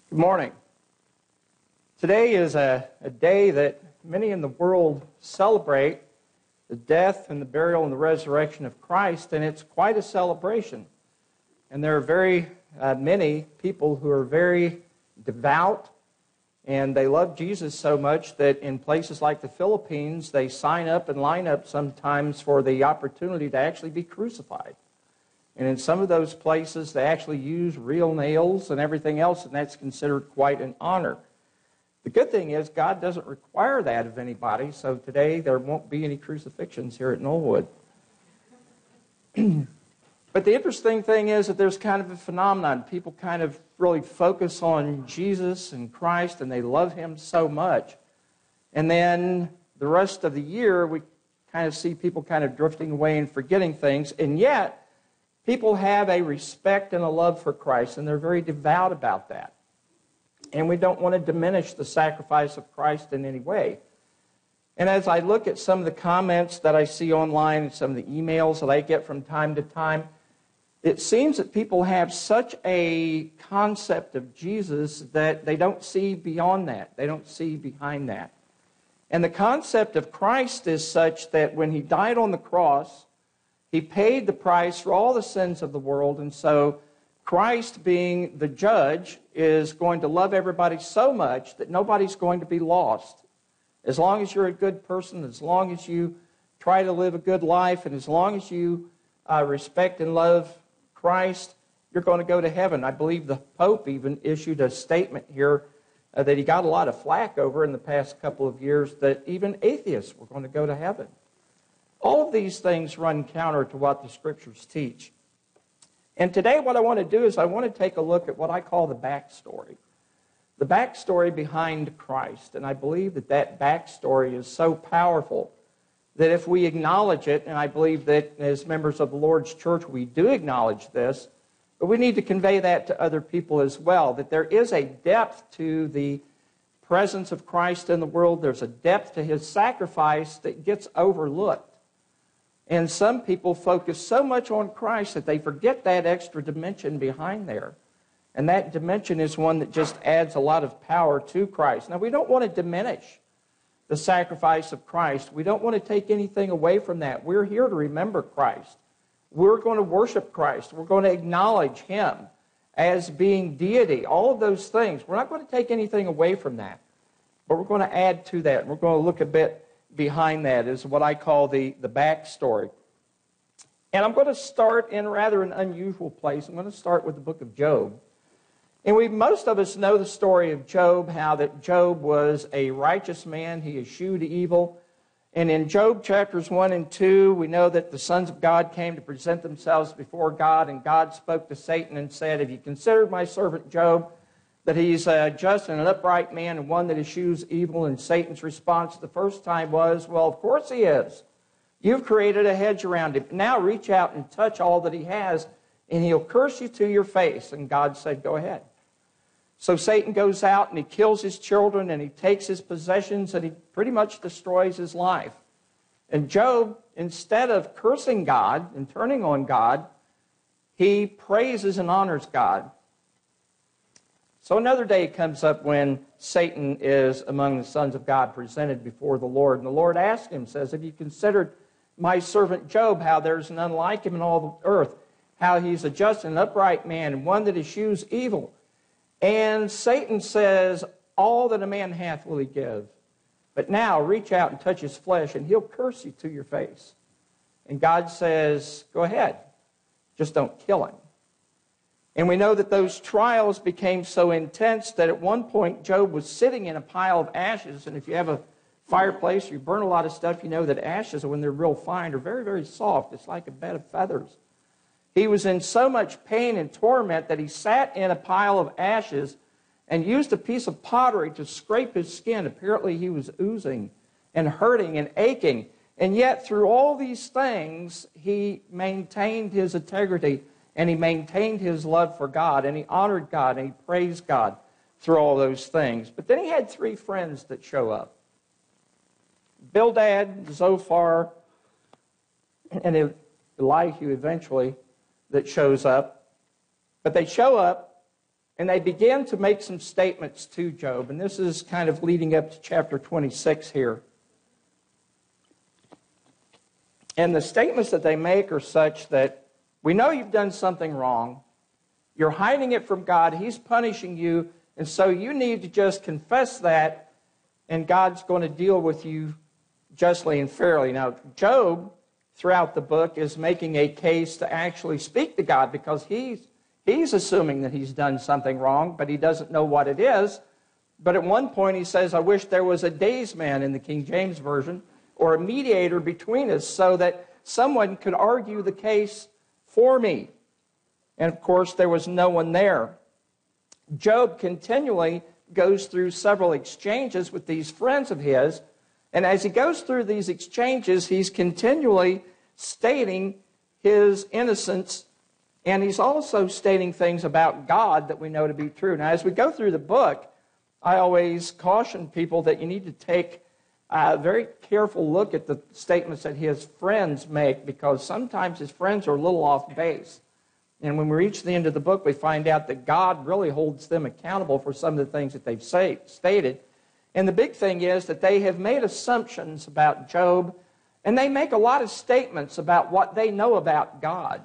Good morning. Today is a day that many in the world celebrate the death and the burial and the resurrection of Christ, and it's quite a celebration. And there are very many people who are very devout, and they love Jesus so much that in places like the Philippines, they sign up and line up sometimes for the opportunity to actually be crucified. And in some of those places, they actually use real nails and everything else, and that's considered quite an honor. The good thing is God doesn't require that of anybody, so today there won't be any crucifixions here at Knollwood. But the interesting thing is that there's kind of a phenomenon. People kind of really focus on Jesus and Christ, and they love Him so much. And then the rest of the year, we kind of see people kind of drifting away and forgetting things, and yet people have a respect and a love for Christ, and they're very devout about that. And we don't want to diminish the sacrifice of Christ in any way. And as I look at some of the comments that I see online and some of the emails that I get from time to time, it seems that people have such a concept of Jesus that they don't see beyond that. They don't see behind that. And the concept of Christ is such that when He died on the cross, He paid the price for all the sins of the world, and so Christ, being the judge, is going to love everybody so much that nobody's going to be lost. As long as you're a good person, as long as you try to live a good life, and as long as you respect and love Christ, you're going to go to heaven. I believe the Pope even issued a statement here that he got a lot of flack over in the past couple of years, that even atheists were going to go to heaven. All of these things run counter to what the Scriptures teach. And today what I want to do is I want to take a look at what I call the backstory. The backstory behind Christ. And I believe that that backstory is so powerful that if we acknowledge it, and I believe that as members of the Lord's church we do acknowledge this, but we need to convey that to other people as well, that there is a depth to the presence of Christ in the world. There's a depth to His sacrifice that gets overlooked. And some people focus so much on Christ that they forget that extra dimension behind there. And that dimension is one that just adds a lot of power to Christ. Now, we don't want to diminish the sacrifice of Christ. We don't want to take anything away from that. We're here to remember Christ. We're going to worship Christ. We're going to acknowledge Him as being deity. All of those things. We're not going to take anything away from that. But we're going to add to that. We're going to look a bit behind that is what I call the backstory. And I'm going to start in rather an unusual place. I'm going to start with the book of Job. And most of us know the story of Job, how that Job was a righteous man. He eschewed evil. And in Job chapters 1 and 2, we know that the sons of God came to present themselves before God, and God spoke to Satan and said, "Have you considered my servant Job, that he's just and an upright man and one that eschews evil?" And Satan's response the first time was, "Well, of course he is. You've created a hedge around him. Now reach out and touch all that he has, and he'll curse you to your face." And God said, "Go ahead." So Satan goes out and he kills his children and he takes his possessions and he pretty much destroys his life. And Job, instead of cursing God and turning on God, he praises and honors God. So another day comes up when Satan is among the sons of God presented before the Lord. And the Lord asked him, says, "Have you considered my servant Job, how there's none like him in all the earth, how he's a just and upright man and one that eschews evil?" And Satan says, "All that a man hath will he give. But now reach out and touch his flesh and he'll curse you to your face." And God says, "Go ahead. Just don't kill him." And we know that those trials became so intense that at one point Job was sitting in a pile of ashes. And if you have a fireplace or you burn a lot of stuff, you know that ashes, when they're real fine, are very, very soft. It's like a bed of feathers. He was in so much pain and torment that he sat in a pile of ashes and used a piece of pottery to scrape his skin. Apparently he was oozing and hurting and aching. And yet through all these things, he maintained his integrity and he maintained his love for God, and he honored God, and he praised God through all those things. But then he had three friends that show up: Bildad, Zophar, and Elihu eventually that shows up. But they show up, and they begin to make some statements to Job. And this is kind of leading up to chapter 26 here. And the statements that they make are such that we know you've done something wrong. You're hiding it from God. He's punishing you. And so you need to just confess that, and God's going to deal with you justly and fairly. Now, Job, throughout the book, is making a case to actually speak to God because he's assuming that he's done something wrong, but he doesn't know what it is. But at one point he says, I wish there was a daysman in the King James Version, or a mediator between us, so that someone could argue the case for me. And of course, there was no one there. Job continually goes through several exchanges with these friends of his, and as he goes through these exchanges, he's continually stating his innocence, and he's also stating things about God that we know to be true. Now, as we go through the book, I always caution people that you need to take a very careful look at the statements that his friends make, because sometimes his friends are a little off base. And when we reach the end of the book, we find out that God really holds them accountable for some of the things that they've stated. And the big thing is that they have made assumptions about Job, and they make a lot of statements about what they know about God.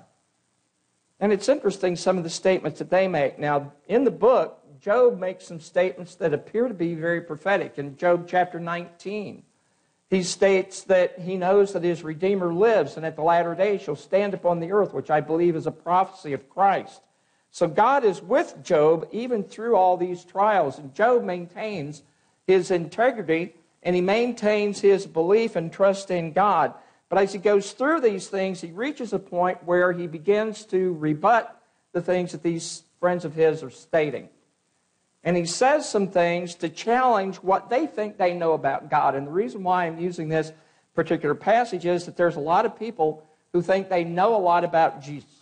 And it's interesting, some of the statements that they make. Now, in the book, Job makes some statements that appear to be very prophetic. In Job chapter 19, he states that he knows that his Redeemer lives, and at the latter day shall stand upon the earth, which I believe is a prophecy of Christ. So God is with Job even through all these trials, and Job maintains his integrity, and he maintains his belief and trust in God. But as he goes through these things, he reaches a point where he begins to rebut the things that these friends of his are stating. And he says some things to challenge what they think they know about God. And the reason why I'm using this particular passage is that there's a lot of people who think they know a lot about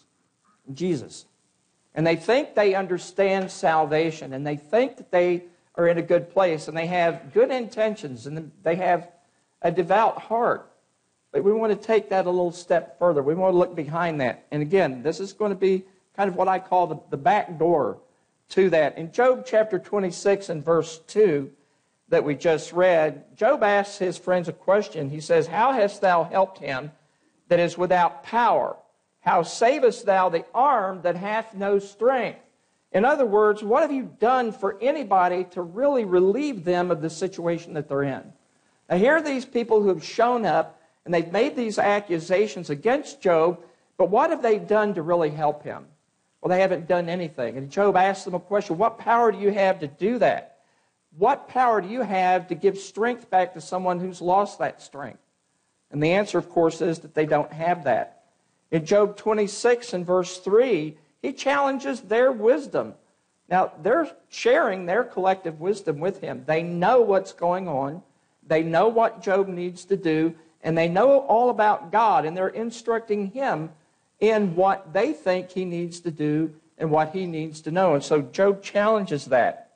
Jesus. And they think they understand salvation. And they think that they are in a good place. And they have good intentions. And they have a devout heart. But we want to take that a little step further. We want to look behind that. And again, this is going to be kind of what I call the back door to that. In Job chapter 26 and verse 2 that we just read, Job asks his friends a question. He says, how hast thou helped him that is without power? How savest thou the arm that hath no strength? In other words, what have you done for anybody to really relieve them of the situation that they're in? Now, here are these people who have shown up, and they've made these accusations against Job, but what have they done to really help him? Well, they haven't done anything. And Job asks them a question, what power do you have to do that? What power do you have to give strength back to someone who's lost that strength? And the answer, of course, is that they don't have that. In Job 26 and verse 3, he challenges their wisdom. Now, they're sharing their collective wisdom with him. They know what's going on. They know what Job needs to do. And they know all about God. And they're instructing him in what they think he needs to do and what he needs to know. And so Job challenges that.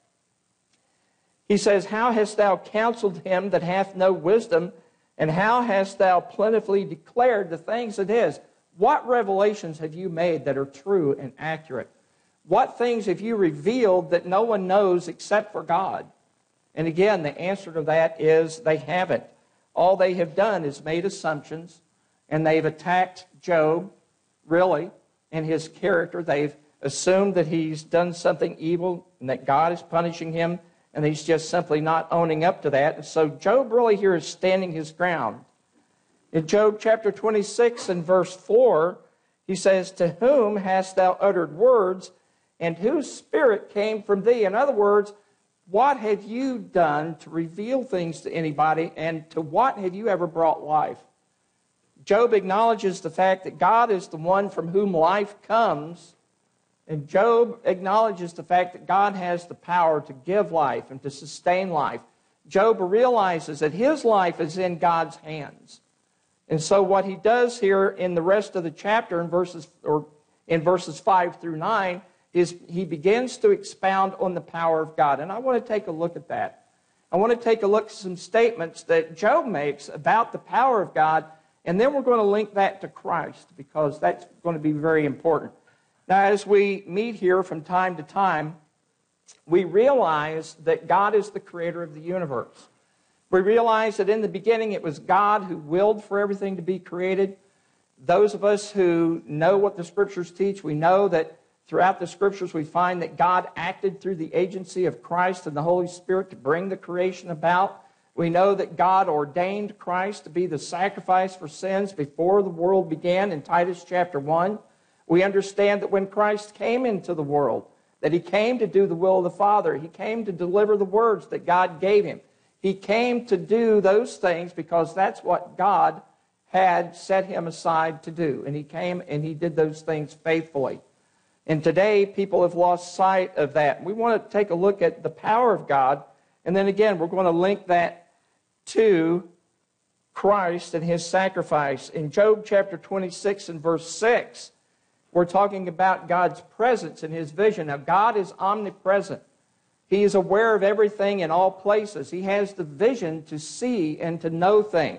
He says, how hast thou counseled him that hath no wisdom, and how hast thou plentifully declared the things that is? What revelations have you made that are true and accurate? What things have you revealed that no one knows except for God? And again, the answer to that is they haven't. All they have done is made assumptions, and they've attacked Job, really, and his character. They've assumed that he's done something evil and that God is punishing him, and he's just simply not owning up to that. And so Job really here is standing his ground. In Job chapter 26 and verse 4, he says, to whom hast thou uttered words, and whose spirit came from thee? In other words, what have you done to reveal things to anybody, and to what have you ever brought life? Job acknowledges the fact that God is the one from whom life comes, and Job acknowledges the fact that God has the power to give life and to sustain life. Job realizes that his life is in God's hands. And so what he does here in the rest of the chapter in verses 5 through 9 is he begins to expound on the power of God. And I want to take a look at that. I want to take a look at some statements that Job makes about the power of God. And then we're going to link that to Christ, because that's going to be very important. Now, as we meet here from time to time, we realize that God is the creator of the universe. We realize that in the beginning it was God who willed for everything to be created. Those of us who know what the Scriptures teach, we know that throughout the Scriptures we find that God acted through the agency of Christ and the Holy Spirit to bring the creation about. We know that God ordained Christ to be the sacrifice for sins before the world began in Titus chapter 1. We understand that when Christ came into the world, that He came to do the will of the Father. He came to deliver the words that God gave Him. He came to do those things because that's what God had set Him aside to do. And He came and He did those things faithfully. And today, people have lost sight of that. We want to take a look at the power of God. And then again, we're going to link that to Christ and His sacrifice. In Job chapter 26 and verse 6, we're talking about God's presence and His vision. Now, God is omnipresent. He is aware of everything in all places. He has the vision to see and to know things.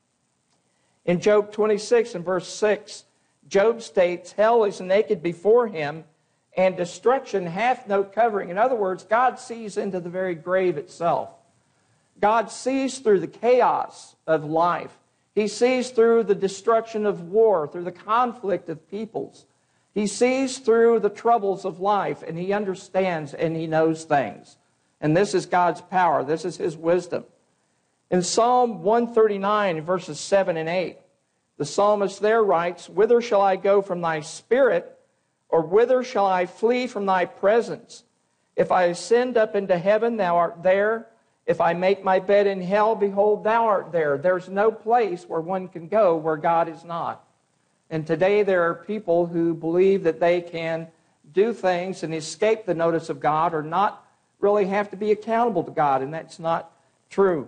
In Job 26 and verse 6, Job states, hell is naked before Him, and destruction hath no covering. In other words, God sees into the very grave itself. God sees through the chaos of life. He sees through the destruction of war, through the conflict of peoples. He sees through the troubles of life, and He understands and He knows things. And this is God's power. This is His wisdom. In Psalm 139, verses 7 and 8, the psalmist there writes, whither shall I go from Thy Spirit, or whither shall I flee from Thy presence? If I ascend up into heaven, Thou art there. If I make my bed in hell, behold, Thou art there. There's no place where one can go where God is not. And today there are people who believe that they can do things and escape the notice of God or not really have to be accountable to God, and that's not true.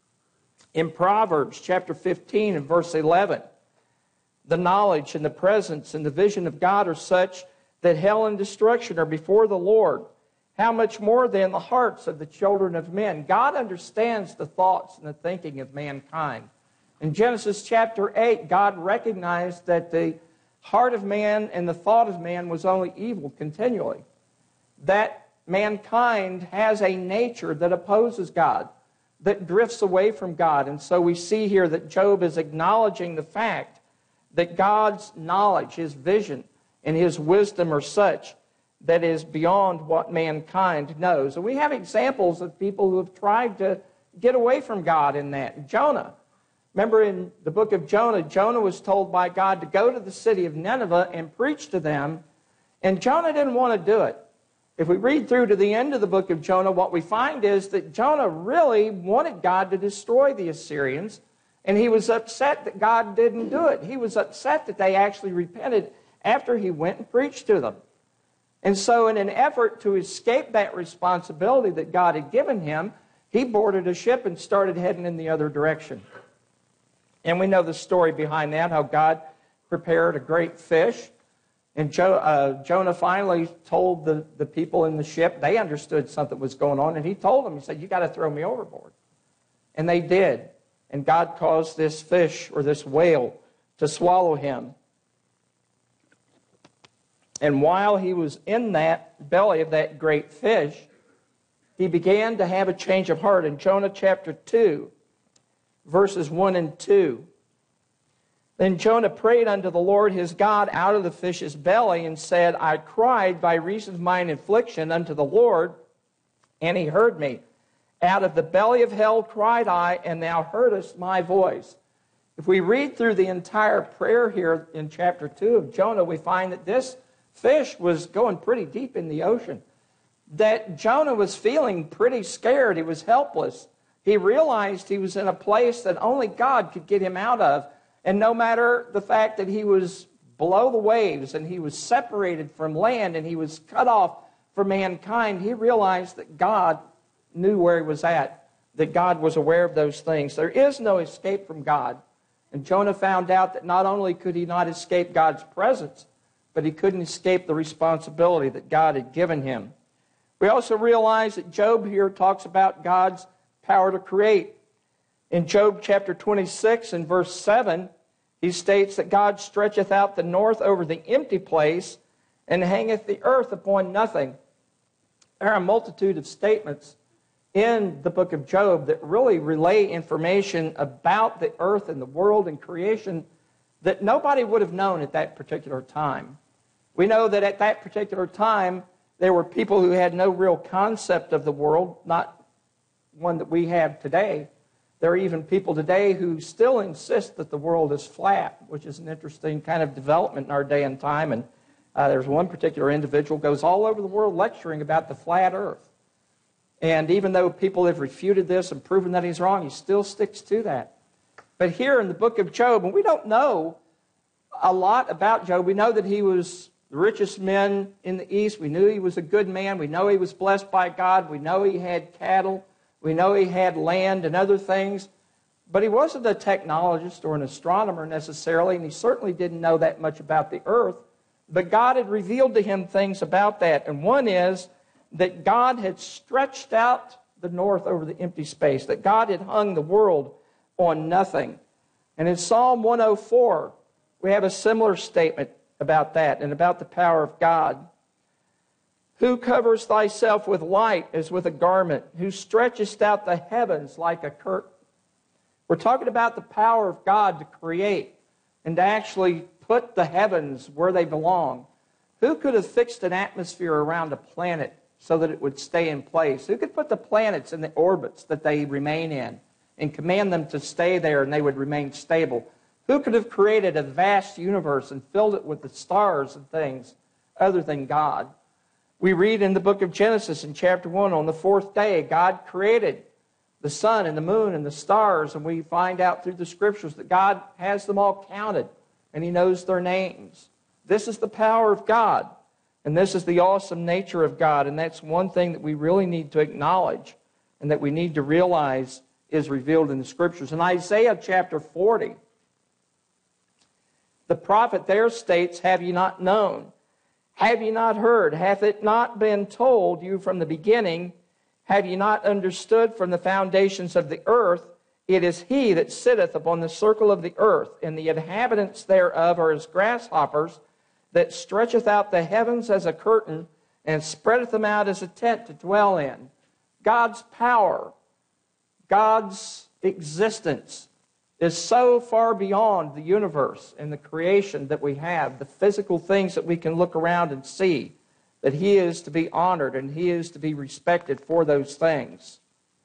In Proverbs chapter 15 and verse 11, the knowledge and the presence and the vision of God are such that hell and destruction are before the Lord. How much more then the hearts of the children of men? God understands the thoughts and the thinking of mankind. In Genesis chapter 8, God recognized that the heart of man and the thought of man was only evil continually. That mankind has a nature that opposes God, that drifts away from God. And so we see here that Job is acknowledging the fact that God's knowledge, His vision, and His wisdom are such that is beyond what mankind knows. And we have examples of people who have tried to get away from God in that. Jonah. Remember in the book of Jonah, Jonah was told by God to go to the city of Nineveh and preach to them, and Jonah didn't want to do it. If we read through to the end of the book of Jonah, what we find is that Jonah really wanted God to destroy the Assyrians, and he was upset that God didn't do it. He was upset that they actually repented after he went and preached to them. And so in an effort to escape that responsibility that God had given him, he boarded a ship and started heading in the other direction. And we know the story behind that, how God prepared a great fish. And Jonah finally told the people in the ship, they understood something was going on, and he told them, he said, you got to throw me overboard. And they did. And God caused this fish, or this whale, to swallow him. And while he was in that belly of that great fish, he began to have a change of heart. In Jonah chapter 2, verses 1 and 2. Then Jonah prayed unto the Lord his God out of the fish's belly, and said, I cried by reason of mine affliction unto the Lord, and He heard me. Out of the belly of hell cried I, and Thou heardest my voice. If we read through the entire prayer here in chapter 2 of Jonah, we find that this fish was going pretty deep in the ocean. That Jonah was feeling pretty scared. He was helpless. He realized he was in a place that only God could get him out of. And no matter the fact that he was below the waves and he was separated from land and he was cut off from mankind, he realized that God knew where he was at, that God was aware of those things. There is no escape from God. And Jonah found out that not only could he not escape God's presence, but he couldn't escape the responsibility that God had given him. We also realize that Job here talks about God's power to create. In Job chapter 26 and verse 7, he states that God stretcheth out the north over the empty place and hangeth the earth upon nothing. there are a multitude of statements in the book of Job that really relay information about the earth and the world and creation that nobody would have known at that particular time. We know that at that particular time, there were people who had no real concept of the world, not one that we have today. There are even people today who still insist that the world is flat, which is an interesting kind of development in our day and time. And there's one particular individual who goes all over the world lecturing about the flat earth. And even though people have refuted this and proven that he's wrong, he still sticks to that. But here in the book of Job, and we don't know a lot about Job. We know that he was the richest man in the East. We knew he was a good man. We know he was blessed by God. We know he had cattle. We know he had land and other things. But he wasn't a technologist or an astronomer necessarily, and he certainly didn't know that much about the earth. But God had revealed to him things about that. And one is that God had stretched out the north over the empty space, that God had hung the world on nothing. And in Psalm 104, we have a similar statement about that and about the power of God. Who covers thyself with light as with a garment, who stretchest out the heavens like a curtain. We're talking about the power of God to create and to actually put the heavens where they belong. Who could have fixed an atmosphere around a planet so that it would stay in place? Who could put the planets in the orbits that they remain in and command them to stay there and they would remain stable? Who could have created a vast universe and filled it with the stars and things other than God? We read in the book of Genesis in chapter 1, on the fourth day, God created the sun and the moon and the stars, and we find out through the scriptures that God has them all counted, and he knows their names. This is the power of God, and this is the awesome nature of God, and that's one thing that we really need to acknowledge and that we need to realize is revealed in the scriptures. In Isaiah chapter 40, the prophet there states, have ye not known? Have ye not heard? Hath it not been told you from the beginning? Have ye not understood from the foundations of the earth? It is he that sitteth upon the circle of the earth, and the inhabitants thereof are as grasshoppers, that stretcheth out the heavens as a curtain, and spreadeth them out as a tent to dwell in. God's power, God's existence is so far beyond the universe and the creation that we have, the physical things that we can look around and see, that he is to be honored and he is to be respected for those things.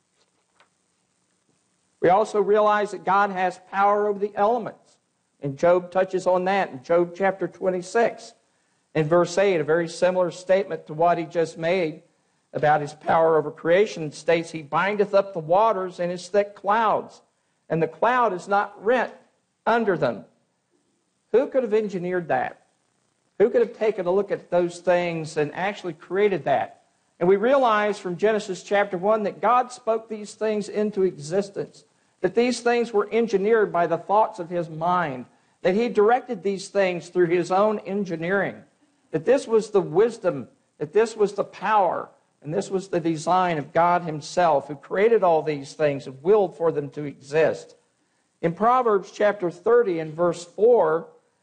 We also realize that God has power over the elements, and Job touches on that in Job chapter 26. In verse 8, a very similar statement to what he just made about his power over creation, states, he bindeth up the waters in his thick clouds, and the cloud is not rent under them. Who could have engineered that? Who could have taken a look at those things and actually created that? And we realize from Genesis chapter 1 that God spoke these things into existence, that these things were engineered by the thoughts of his mind, that he directed these things through his own engineering, that this was the wisdom, that this was the power, and this was the design of God himself, who created all these things and willed for them to exist. In Proverbs chapter 30 and verse 4,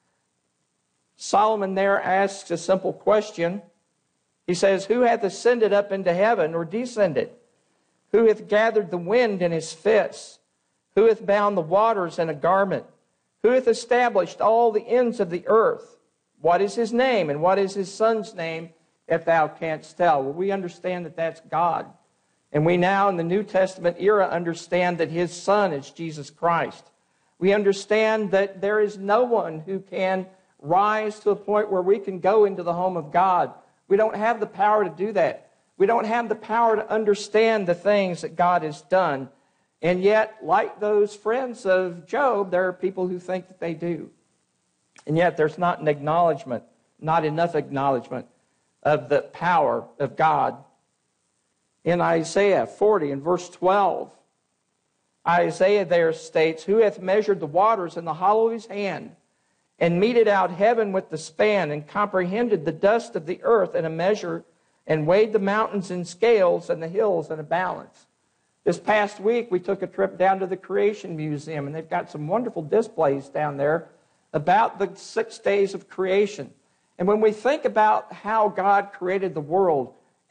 Solomon there asks a simple question. He says, who hath ascended up into heaven, or descended? Who hath gathered the wind in his fists? Who hath bound the waters in a garment? Who hath established all the ends of the earth? What is his name, and what is his son's name, if thou canst tell? Well, we understand that that's God. And we now in the New Testament era understand that his son is Jesus Christ. We understand that there is no one who can rise to a point where we can go into the home of God. We don't have the power to do that. We don't have the power to understand the things that God has done. And yet, like those friends of Job, there are people who think that they do. And yet there's not an acknowledgement, not enough acknowledgement of the power of God. In Isaiah 40 and verse 12, Isaiah there states, who hath measured the waters in the hollow of his hand, and meted out heaven with the span, and comprehended the dust of the earth in a measure, and weighed the mountains in scales, and the hills in a balance. This past week, we took a trip down to the Creation Museum, and they've got some wonderful displays down there about the 6 days of creation. And when we think about how God created the world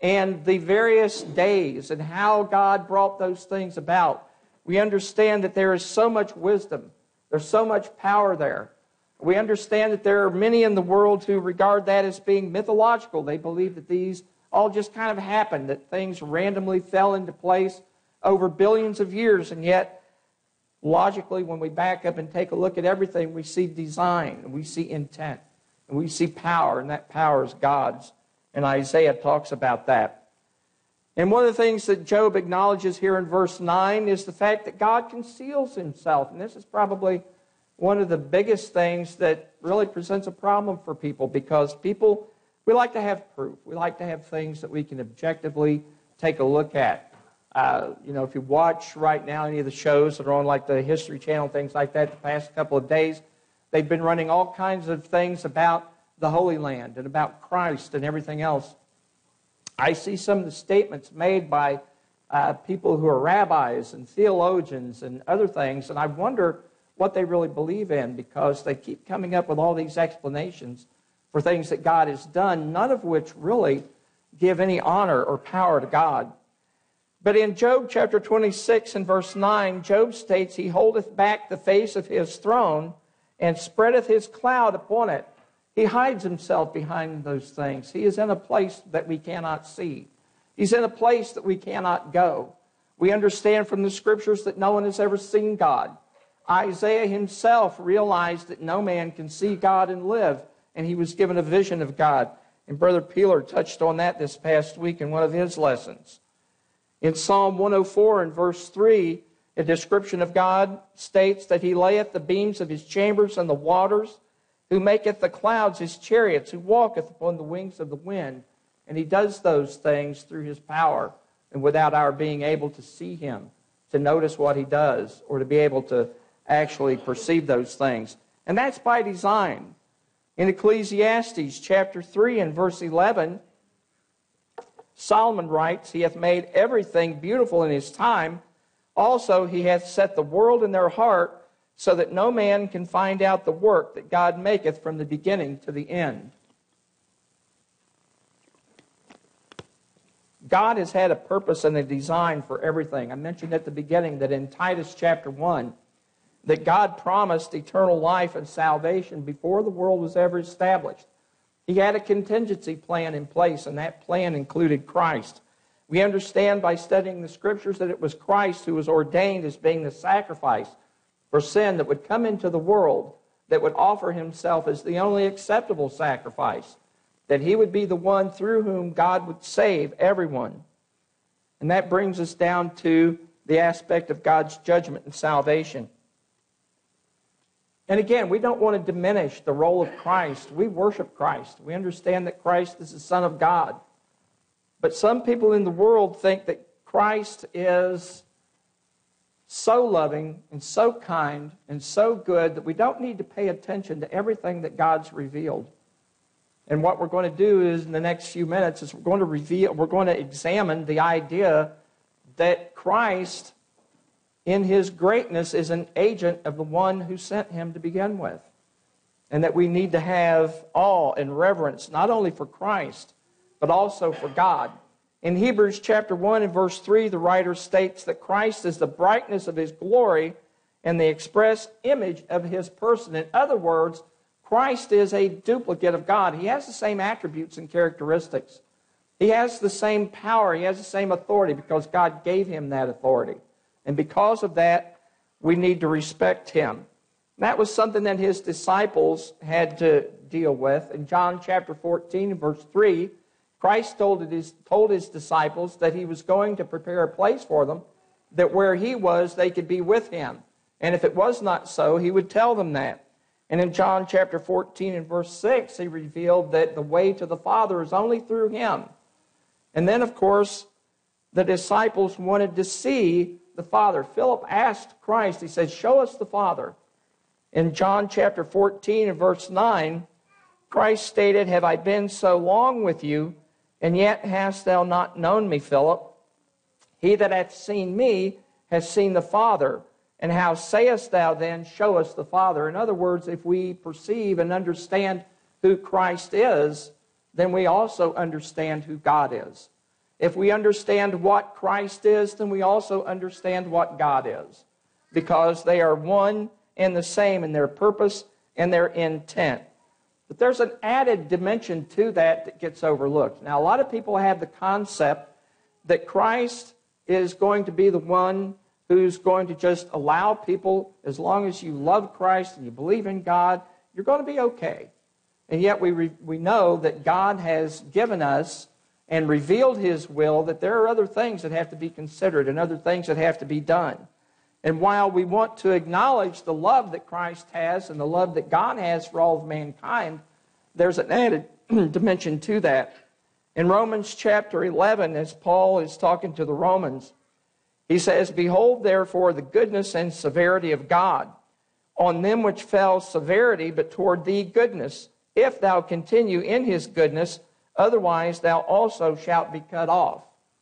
and the various days and how God brought those things about, we understand that there is so much wisdom. There's so much power there. We understand that there are many in the world who regard that as being mythological. They believe that these all just kind of happened, that things randomly fell into place over billions of years, and yet logically, when we back up and take a look at everything, we see design, and we see intent, and we see power, and that power is God's. And Isaiah talks about that. And one of the things that Job acknowledges here in verse 9 is the fact that God conceals himself. And this is probably one of the biggest things that really presents a problem for people, because people, we like to have proof. We like to have things that we can objectively take a look at. If you watch right now any of the shows that are on like the History Channel, things like that, the past couple of days, they've been running all kinds of things about the Holy Land and about Christ and everything else. I see some of the statements made by people who are rabbis and theologians and other things, and I wonder what they really believe in, because they keep coming up with all these explanations for things that God has done, none of which really give any honor or power to God. But in Job chapter 26 and verse 9, Job states, "He holdeth back the face of his throne, and spreadeth his cloud upon it." He hides himself behind those things. He is in a place that we cannot see. He's in a place that we cannot go. We understand from the Scriptures that no one has ever seen God. Isaiah himself realized that no man can see God and live, and he was given a vision of God. And Brother Peeler touched on that this past week in one of his lessons. In Psalm 104 and verse 3, a description of God states that he layeth the beams of his chambers in the waters, who maketh the clouds his chariots, who walketh upon the wings of the wind. And he does those things through his power and without our being able to see him, to notice what he does, or to be able to actually perceive those things. And that's by design. In Ecclesiastes chapter 3 and verse 11, Solomon writes, "He hath made everything beautiful in his time. Also he hath set the world in their heart, so that no man can find out the work that God maketh from the beginning to the end." God has had a purpose and a design for everything. I mentioned at the beginning that in Titus chapter 1, that God promised eternal life and salvation before the world was ever established. He had a contingency plan in place, and that plan included Christ. We understand by studying the Scriptures that it was Christ who was ordained as being the sacrifice for sin that would come into the world, that would offer himself as the only acceptable sacrifice, that he would be the one through whom God would save everyone. And that brings us down to the aspect of God's judgment and salvation. And again, we don't want to diminish the role of Christ. We worship Christ. We understand that Christ is the Son of God. But some people in the world think that Christ is so loving and so kind and so good that we don't need to pay attention to everything that God's revealed. And what we're going to do is in the next few minutes is we're going to examine the idea that Christ in his greatness is an agent of the one who sent him to begin with. And that we need to have awe and reverence, not only for Christ, but also for God. In Hebrews chapter 1 and verse 3, the writer states that Christ is the brightness of his glory and the express image of his person. In other words, Christ is a duplicate of God. He has the same attributes and characteristics. He has the same power. He has the same authority because God gave him that authority. And because of that, we need to respect him. That was something that his disciples had to deal with. In John chapter 14, verse 3, Christ told his disciples that he was going to prepare a place for them, that where he was, they could be with him. And if it was not so, he would tell them that. And in John chapter 14 and verse 6, he revealed that the way to the Father is only through him. And then, of course, the disciples wanted to see the Father. Philip asked Christ, he said, "Show us the Father." In John chapter 14 and verse 9, Christ stated, "Have I been so long with you, and yet hast thou not known me, Philip? He that hath seen me has seen the Father. And how sayest thou then, show us the Father?" In other words, if we perceive and understand who Christ is, then we also understand who God is. If we understand what Christ is, then we also understand what God is, because they are one and the same in their purpose and their intent. But there's an added dimension to that gets overlooked. Now, a lot of people have the concept that Christ is going to be the one who's going to just allow people, as long as you love Christ and you believe in God, you're going to be okay. And yet we know that God has given us and revealed His will, that there are other things that have to be considered and other things that have to be done. And while we want to acknowledge the love that Christ has and the love that God has for all of mankind, there's an added dimension to that. In Romans chapter 11, as Paul is talking to the Romans, he says, "Behold, therefore, the goodness and severity of God. On them which fell severity, but toward thee goodness, if thou continue in His goodness, otherwise thou also shalt be cut off."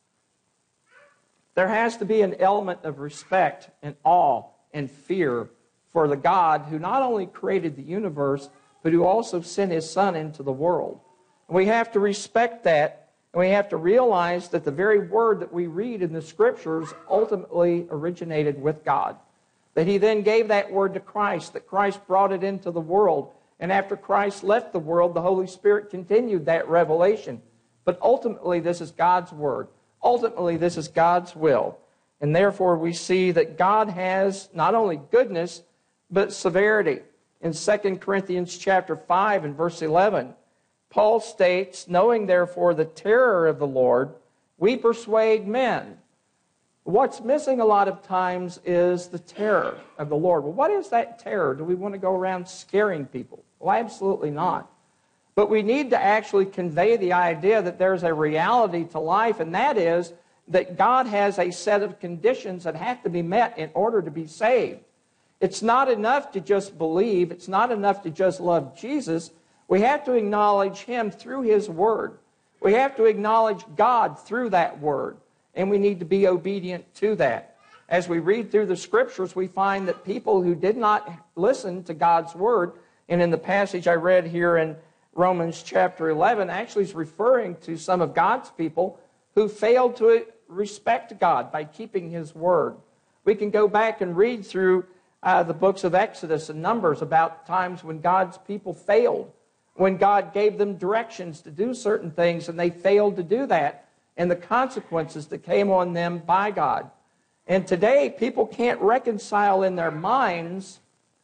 There has to be an element of respect and awe and fear for the God who not only created the universe, but who also sent His Son into the world. And we have to respect that, and we have to realize that the very word that we read in the Scriptures ultimately originated with God. That He then gave that word to Christ, that Christ brought it into the world, and after Christ left the world, the Holy Spirit continued that revelation. But ultimately, this is God's word. Ultimately, this is God's will. And therefore, we see that God has not only goodness, but severity. In 2 Corinthians chapter 5 and verse 11, Paul states, "Knowing therefore the terror of the Lord, we persuade men." What's missing a lot of times is the terror of the Lord. Well, what is that terror? Do we want to go around scaring people? Well, absolutely not. But we need to actually convey the idea that there's a reality to life, and that is that God has a set of conditions that have to be met in order to be saved. It's not enough to just believe. It's not enough to just love Jesus. We have to acknowledge Him through His Word. We have to acknowledge God through that Word, and we need to be obedient to that. As we read through the Scriptures, we find that people who did not listen to God's Word, and in the passage I read here in Romans chapter 11 actually is referring to some of God's people who failed to respect God by keeping His word. We can go back and read through the books of Exodus and Numbers about times when God's people failed, when God gave them directions to do certain things and they failed to do that, and the consequences that came on them by God. And today, people can't reconcile in their minds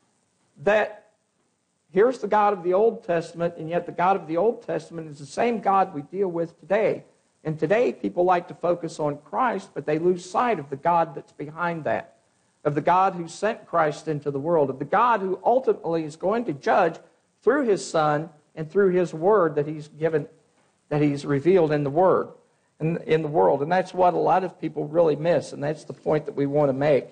that here's the God of the Old Testament, and yet the God of the Old Testament is the same God we deal with today. And today, people like to focus on Christ, but they lose sight of the God that's behind that, of the God who sent Christ into the world, of the God who ultimately is going to judge through His Son and through His Word that He's given, that He's revealed in the Word, in the world. And that's what a lot of people really miss, and that's the point that we want to make.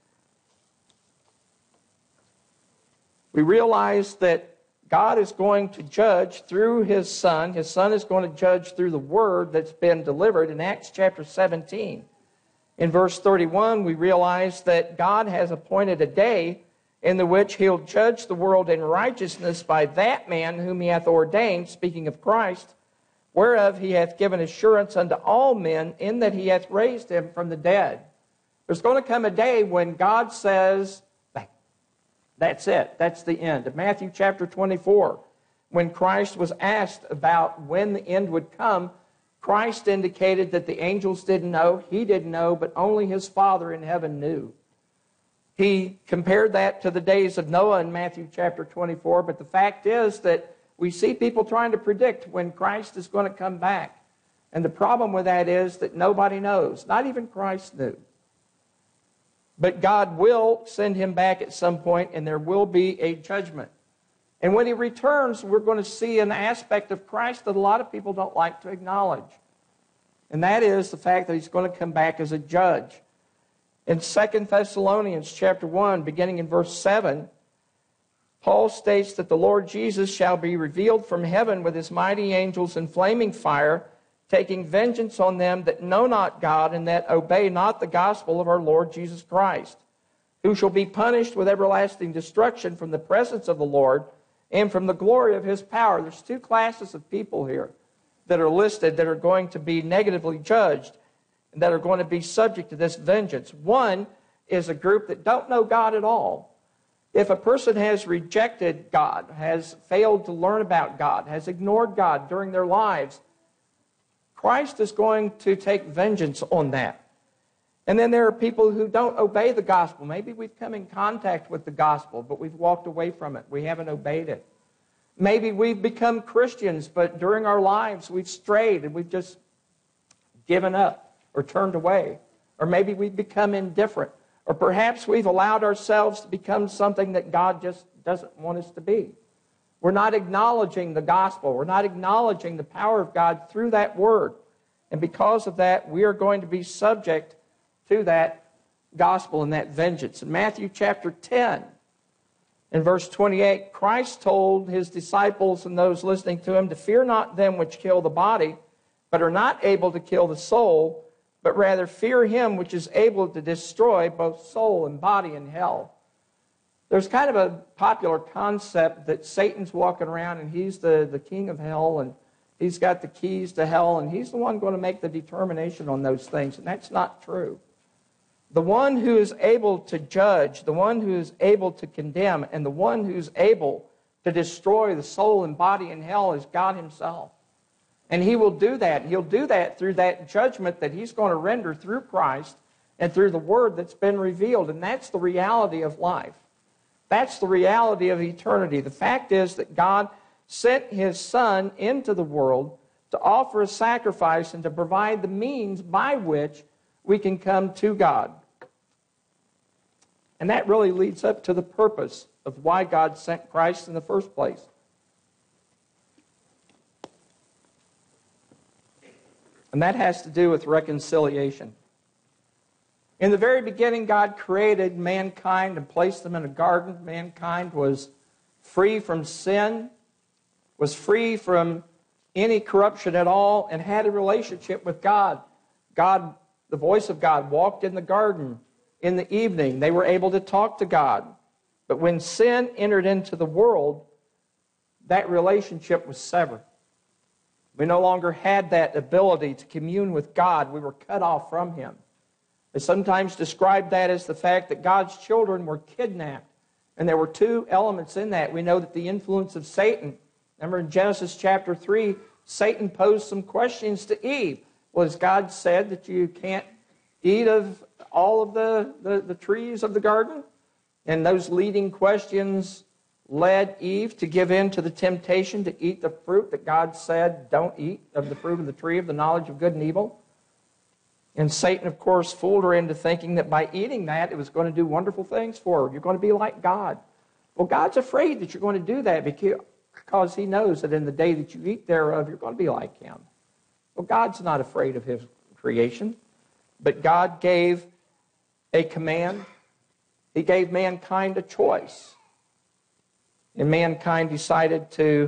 We realize that God is going to judge through His Son. His Son is going to judge through the Word that's been delivered in Acts chapter 17. In verse 31, we realize that God has appointed a day in the which He'll judge the world in righteousness by that man whom He hath ordained, speaking of Christ, whereof He hath given assurance unto all men, in that He hath raised Him from the dead. There's going to come a day when God says, that's it. That's the end. In Matthew chapter 24, when Christ was asked about when the end would come, Christ indicated that the angels didn't know, He didn't know, but only His Father in heaven knew. He compared that to the days of Noah in Matthew chapter 24, but the fact is that we see people trying to predict when Christ is going to come back. And the problem with that is that nobody knows. Not even Christ knew. But God will send Him back at some point, and there will be a judgment. And when He returns, we're going to see an aspect of Christ that a lot of people don't like to acknowledge. And that is the fact that He's going to come back as a judge. In 2 Thessalonians chapter 1, beginning in verse 7, Paul states that the Lord Jesus shall be revealed from heaven with His mighty angels in flaming fire, taking vengeance on them that know not God and that obey not the gospel of our Lord Jesus Christ, who shall be punished with everlasting destruction from the presence of the Lord and from the glory of His power. There's two classes of people here. that are listed that are going to be negatively judged and that are going to be subject to this vengeance. One is a group that don't know God at all. If a person has rejected God, has failed to learn about God, has ignored God during their lives, Christ is going to take vengeance on that. And then there are people who don't obey the gospel. Maybe we've come in contact with the gospel, but we've walked away from it. We haven't obeyed it. Maybe we've become Christians, but during our lives we've strayed and we've just given up or turned away. Or maybe we've become indifferent. Or perhaps we've allowed ourselves to become something that God just doesn't want us to be. We're not acknowledging the gospel. We're not acknowledging the power of God through that word. And because of that, we are going to be subject to that gospel and that vengeance. In Matthew chapter 10, in verse 28, Christ told his disciples and those listening to him to fear not them which kill the body, but are not able to kill the soul, but rather fear him which is able to destroy both soul and body in hell. There's kind of a popular concept that Satan's walking around and he's the king of hell and he's got the keys to hell and he's the one going to make the determination on those things. And that's not true. The one who is able to judge, the one who is able to condemn, and the one who's able to destroy the soul and body in hell is God himself. And he will do that. He'll do that through that judgment that he's going to render through Christ and through the word that's been revealed. And that's the reality of life. That's the reality of eternity. The fact is that God sent his Son into the world to offer a sacrifice and to provide the means by which we can come to God. And that really leads up to the purpose of why God sent Christ in the first place. And that has to do with reconciliation. In the very beginning, God created mankind and placed them in a garden. Mankind was free from sin, was free from any corruption at all, and had a relationship with God. God, the voice of God, walked in the garden in the evening. They were able to talk to God. But when sin entered into the world, that relationship was severed. We no longer had that ability to commune with God. We were cut off from him. They sometimes describe that as the fact that God's children were kidnapped. And there were two elements in that. We know that the influence of Satan. Remember in Genesis chapter 3, Satan posed some questions to Eve. Well, has God said that you can't eat of all of the trees of the garden? And those leading questions led Eve to give in to the temptation to eat the fruit that God said, don't eat of the fruit of the tree of the knowledge of good and evil. And Satan, of course, fooled her into thinking that by eating that, it was going to do wonderful things for her. You're going to be like God. Well, God's afraid that you're going to do that because he knows that in the day that you eat thereof, you're going to be like him. Well, God's not afraid of his creation, but God gave a command. He gave mankind a choice. And mankind decided to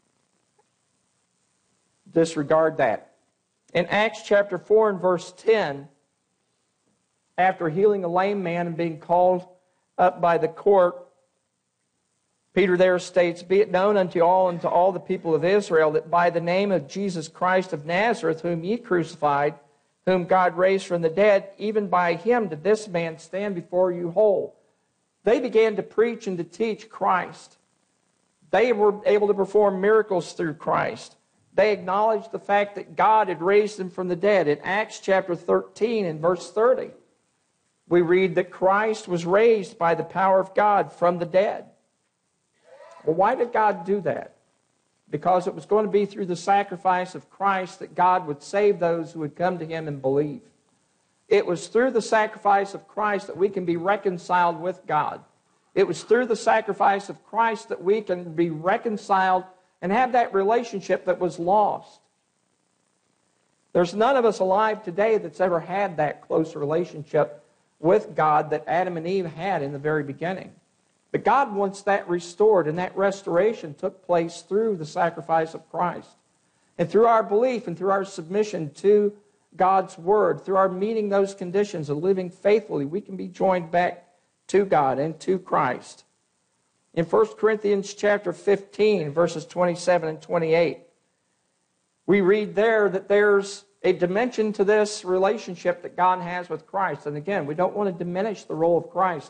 disregard that. In Acts chapter 4 and verse 10, after healing a lame man and being called up by the court, Peter there states, "Be it known unto all and to all the people of Israel that by the name of Jesus Christ of Nazareth, whom ye crucified, whom God raised from the dead, even by him did this man stand before you whole." They began to preach and to teach Christ. They were able to perform miracles through Christ. They acknowledged the fact that God had raised him from the dead. In Acts chapter 13 and verse 30, we read that Christ was raised by the power of God from the dead. Well, why did God do that? Because it was going to be through the sacrifice of Christ that God would save those who would come to him and believe. It was through the sacrifice of Christ that we can be reconciled with God. It was through the sacrifice of Christ that we can be reconciled and have that relationship that was lost. There's none of us alive today that's ever had that close relationship with God that Adam and Eve had in the very beginning. But God wants that restored, and that restoration took place through the sacrifice of Christ. And through our belief and through our submission to God's Word, through our meeting those conditions and living faithfully, we can be joined back to God and to Christ. In 1 Corinthians chapter 15, verses 27 and 28, We read there that there's a dimension to this relationship that God has with Christ. And again, we don't want to diminish the role of Christ.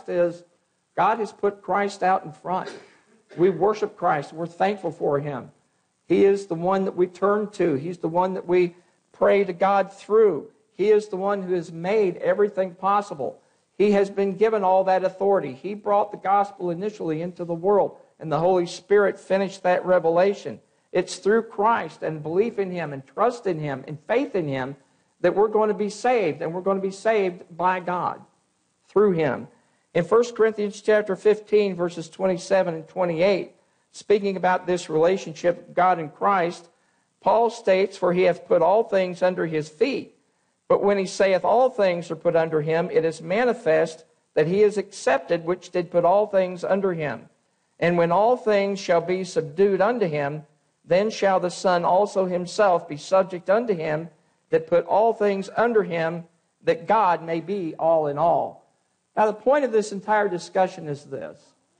God has put Christ out in front. We worship Christ. We're thankful for Him. He is the one that we turn to. He's the one that we pray to God through. He is the one who has made everything possible. He has been given all that authority. He brought the gospel initially into the world, and the Holy Spirit finished that revelation. It's through Christ and belief in Him and trust in Him and faith in Him that we're going to be saved, and we're going to be saved by God through Him. In 1 Corinthians chapter 15, verses 27 and 28, speaking about this relationship of God and Christ, Paul states, "For He hath put all things under His feet. But when He saith all things are put under Him, it is manifest that He is accepted which did put all things under Him. And when all things shall be subdued unto Him, then shall the Son also Himself be subject unto Him that put all things under Him, that God may be all in all." Now, the point of this entire discussion is this.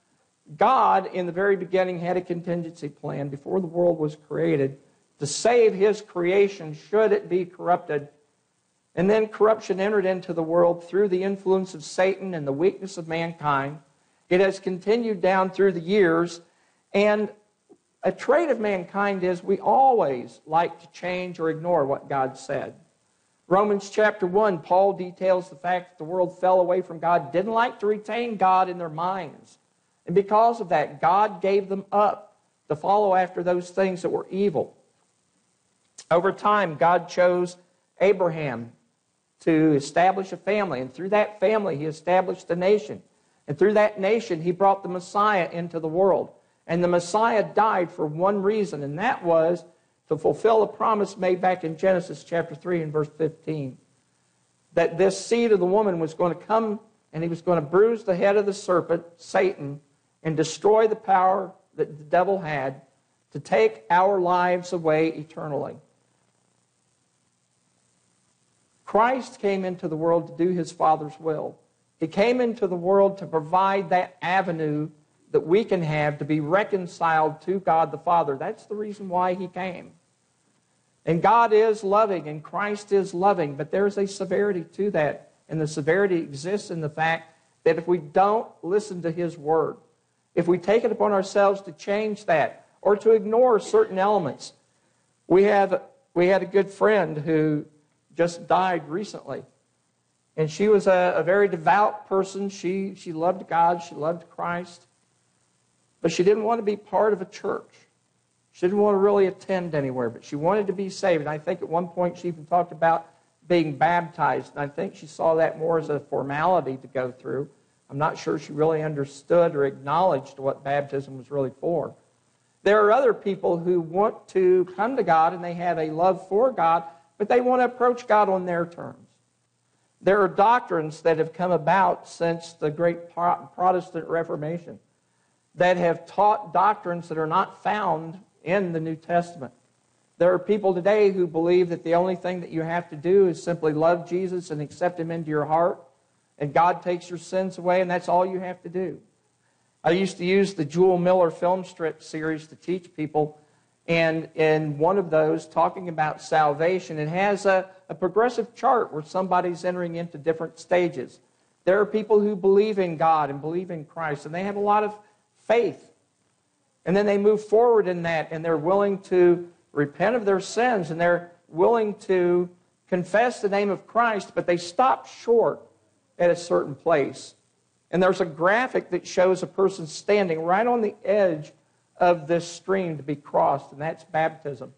God, in the very beginning, had a contingency plan before the world was created to save His creation should it be corrupted. And then corruption entered into the world through the influence of Satan and the weakness of mankind. It has continued down through the years, and a trait of mankind is we always like to change or ignore what God said. Romans chapter 1, Paul details the fact that the world fell away from God, didn't like to retain God in their minds. And because of that, God gave them up to follow after those things that were evil. Over time, God chose Abraham to establish a family, and through that family, He established a nation. And through that nation, He brought the Messiah into the world. And the Messiah died for one reason, and that was to fulfill a promise made back in Genesis chapter 3 and verse 15. That this seed of the woman was going to come, and he was going to bruise the head of the serpent, Satan, and destroy the power that the devil had to take our lives away eternally. Christ came into the world to do His Father's will. He came into the world to provide that avenue that we can have to be reconciled to God the Father. That's the reason why He came. And God is loving, and Christ is loving, but there's a severity to that. And the severity exists in the fact that if we don't listen to His Word, if we take it upon ourselves to change that or to ignore certain elements. We had a good friend who just died recently. And she was a very devout person. She loved God. She loved Christ. But she didn't want to be part of a church. She didn't want to really attend anywhere, but she wanted to be saved. And I think at one point she even talked about being baptized. And I think she saw that more as a formality to go through. I'm not sure she really understood or acknowledged what baptism was really for. There are other people who want to come to God and they have a love for God, but they want to approach God on their terms. There are doctrines that have come about since the great Protestant Reformation that have taught doctrines that are not found in the New Testament. There are people today who believe that the only thing that you have to do is simply love Jesus and accept Him into your heart, and God takes your sins away, and that's all you have to do. I used to use the Jewel Miller film strip series to teach people, and in one of those, talking about salvation, it has a progressive chart where somebody's entering into different stages. There are people who believe in God and believe in Christ, and they have a lot of faith. And then they move forward in that, and they're willing to repent of their sins, and they're willing to confess the name of Christ, but they stop short at a certain place. And there's a graphic that shows a person standing right on the edge of this stream to be crossed, and that's baptism.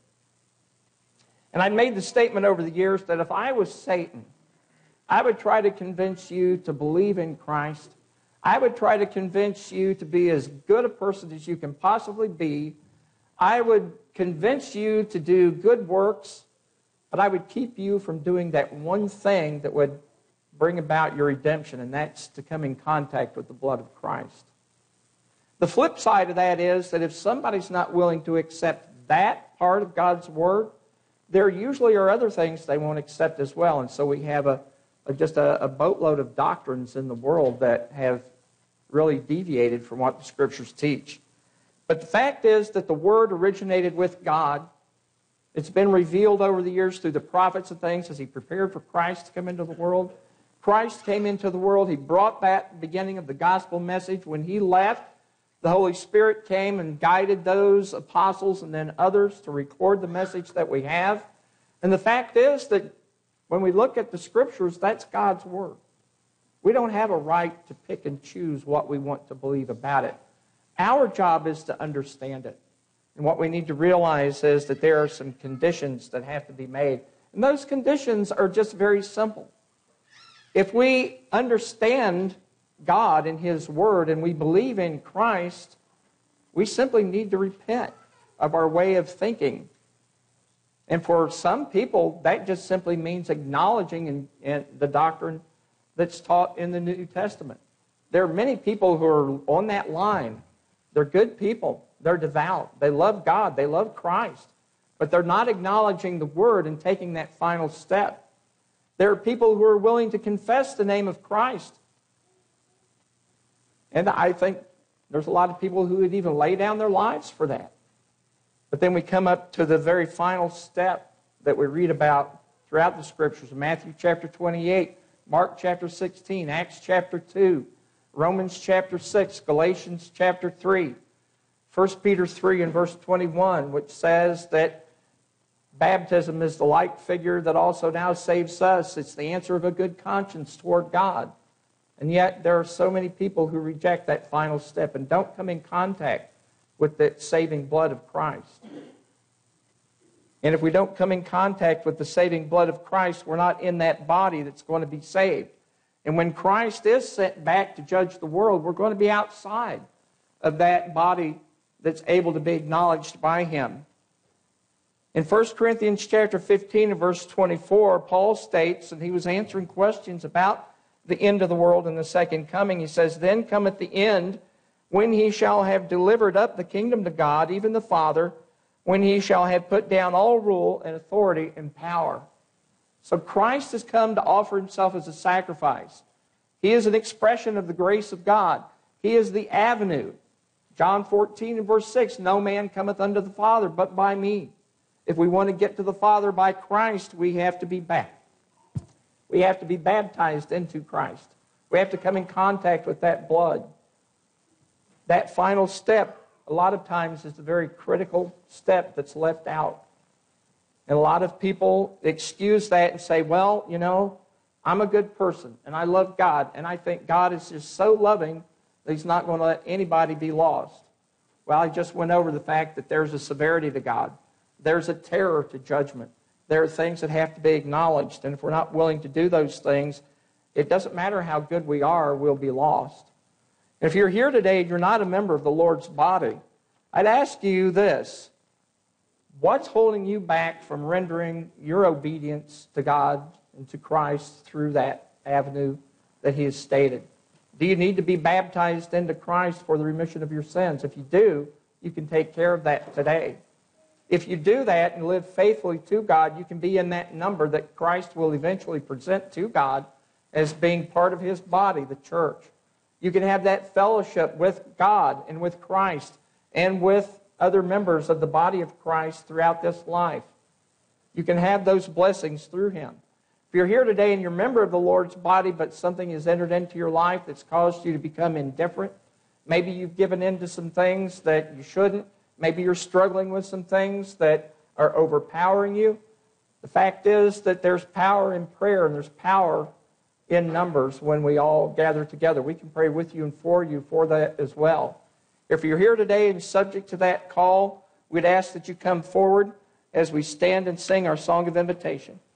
And I made the statement over the years that if I was Satan, I would try to convince you to believe in Christ. I would try to convince you to be as good a person as you can possibly be. I would convince you to do good works, but I would keep you from doing that one thing that would bring about your redemption, and that's to come in contact with the blood of Christ. The flip side of that is that if somebody's not willing to accept that part of God's Word, there usually are other things they won't accept as well. And so we have just a boatload of doctrines in the world that have really deviated from what the Scriptures teach. But the fact is that the Word originated with God, It's been revealed over the years through the prophets and things as he prepared for Christ to come into the world. Christ came into the world. He brought that beginning of the gospel message. When he left, the Holy Spirit came and guided those apostles and then others to record the message that we have. And the fact is that when we look at the Scriptures, that's God's Word. We don't have a right to pick and choose what we want to believe about it. Our job is to understand it. And what we need to realize is that there are some conditions that have to be made. And those conditions are just very simple. If we understand God and His Word and we believe in Christ, we simply need to repent of our way of thinking. And for some people, that just simply means acknowledging in the doctrine that's taught in the New Testament. There are many people who are on that line. They're good people. They're devout. They love God. They love Christ. But they're not acknowledging the Word and taking that final step. There are people who are willing to confess the name of Christ. And I think there's a lot of people who would even lay down their lives for that. But then we come up to the very final step that we read about throughout the Scriptures. Matthew chapter 28, Mark chapter 16, Acts chapter 2, Romans chapter 6, Galatians chapter 3, 1 Peter 3 and verse 21, which says that baptism is the like figure that also now saves us. It's the answer of a good conscience toward God. And yet there are so many people who reject that final step and don't come in contact with the saving blood of Christ. And if we don't come in contact with the saving blood of Christ, we're not in that body that's going to be saved. And when Christ is sent back to judge the world, we're going to be outside of that body that's able to be acknowledged by Him. In 1 Corinthians chapter 15 and verse 24, Paul states, and he was answering questions about the end of the world and the second coming. He says, "Then cometh the end, when he shall have delivered up the kingdom to God, even the Father, when he shall have put down all rule and authority and power." So Christ has come to offer Himself as a sacrifice. He is an expression of the grace of God. He is the avenue. John 14 and verse 6, "No man cometh unto the Father but by me." If we want to get to the Father by Christ, we have to be back. We have to be baptized into Christ. We have to come in contact with that blood. That final step, a lot of times, is the very critical step that's left out. And a lot of people excuse that and say, well, you know, I'm a good person, and I love God, and I think God is just so loving that He's not going to let anybody be lost. Well, I just went over the fact that there's a severity to God. There's a terror to judgment. There are things that have to be acknowledged, and if we're not willing to do those things, it doesn't matter how good we are, we'll be lost. If you're here today and you're not a member of the Lord's body, I'd ask you this: what's holding you back from rendering your obedience to God and to Christ through that avenue that He has stated? Do you need to be baptized into Christ for the remission of your sins? If you do, you can take care of that today. If you do that and live faithfully to God, you can be in that number that Christ will eventually present to God as being part of His body, the church. You can have that fellowship with God and with Christ and with other members of the body of Christ throughout this life. You can have those blessings through Him. If you're here today and you're a member of the Lord's body, but something has entered into your life that's caused you to become indifferent, maybe you've given in to some things that you shouldn't, maybe you're struggling with some things that are overpowering you. The fact is that there's power in prayer and there's power in numbers when we all gather together. We can pray with you and for that as well. If you're here today and subject to that call, we'd ask that you come forward as we stand and sing our song of invitation.